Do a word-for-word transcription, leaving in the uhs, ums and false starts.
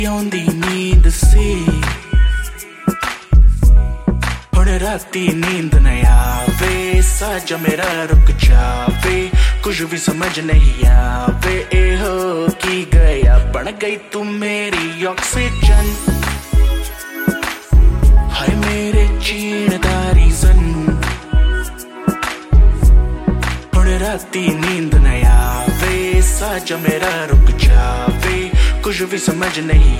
आउंदी नींद सी हुण राती नींद न आवे, साजा मेरा रुक जावे, कुछ भी समझ नहीं आवे। ए हो की गया, बन गई तू मेरी ऑक्सीजन, हाय मेरे चीन दा रीज़न। हुण राती नींद न आवे, साजा मेरा रुक जावे, कुछ भी समझ नहीं